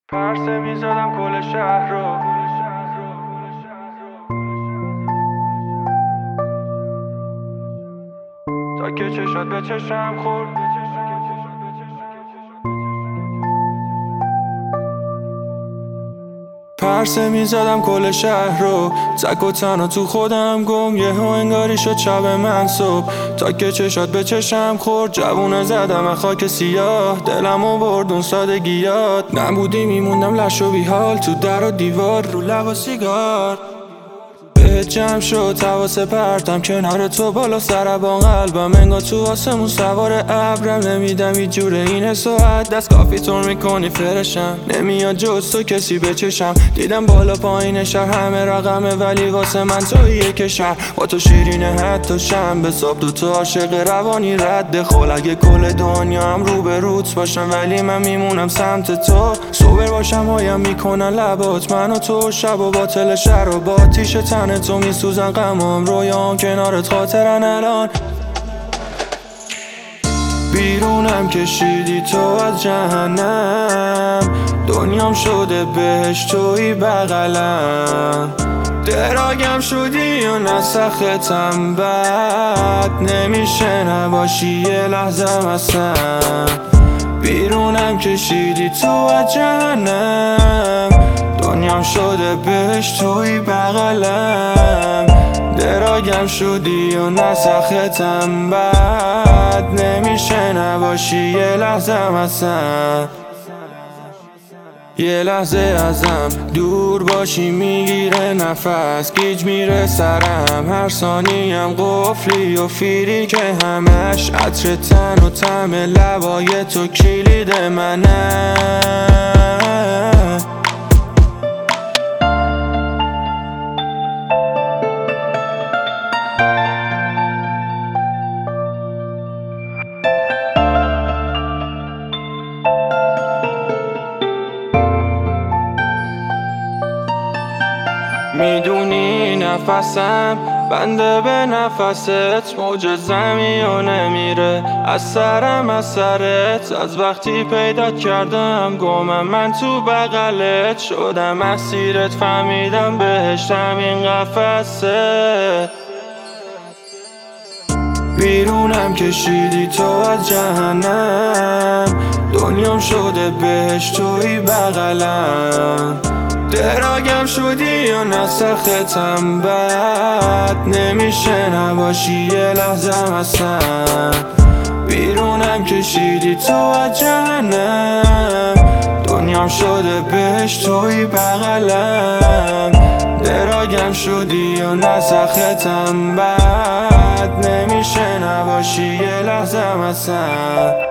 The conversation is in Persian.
پرسه میزدم کل شهر رو، تا که چشات به چشم خورد. پرسه میزدم کل شهر رو، تک و تنها تو خودم گم. یهو انگاری شد شب من صبح، تا که چشات به چشم خورد. جوونه زدم از خاک سیاه، دلمو برد اون سادگیات. نبودی میموندم لش و بیحال، تو در و دیوار رو لب و سیگار. بهت جمع شد حواس پرتم کنار تو، بالا سر با قلبم انگار تو آسمون سوار ابرم. نمیدم هیچ جور این حس و حد، دست کافی طور میکنی فرشم. نمیاد جز تو کسی به چشم، دیدم بالا پایین شهر همه رقمه، ولی واسه من تویه که شهر. با تو شیرینه حتی شم به صبح، دو تو عاشق روانی رد خول. اگه کل دنیا هم رو به روت باشم، ولی من میمونم سمت تو. صبر باشم هایم میکنن لبات من و تو، شب و باطل شهر و با تیش تن تو میسوزن غمام. رویام کنارت خاطرن الان، بیرونم کشیدی تو از جهنم. دنیام شده بهشت توی بغلم، دراگم شدی و نسختم بد نمیشه نباشی یه لحظه اصلا. بیرونم کشیدی تو از جهنم، دنیام شده بهشت توی بغلم، دراگم شدی و نسختم بد نمیشه نباشی یه لحظه اصلا. یه لحظه ازم دور باشی میگیره نفس، گیج میره سرم هر ثانیم. قفلی و فیری که همش عطر تن و طعم لبای تو کلید منه. میدونی نفسم بنده به نفست، موج زمین میره از سرم از سرت. از وقتی پیدات کردم گمم من تو بغلت، شدم اسیرت فهمیدم بهشتم این قفسه. بیرونم کشیدی تو از جهنم، دنیام شده بهشت توی بغلم، دراگم شدی و نسختم بد نمیشه نباشی یه لحظه اصلا. بیرونم کشیدی تو از جهنم، دنیام شده بهشت توی بغلم، دراگم شدی و نسختم بد نمیشه نباشی یه لحظه اصلا.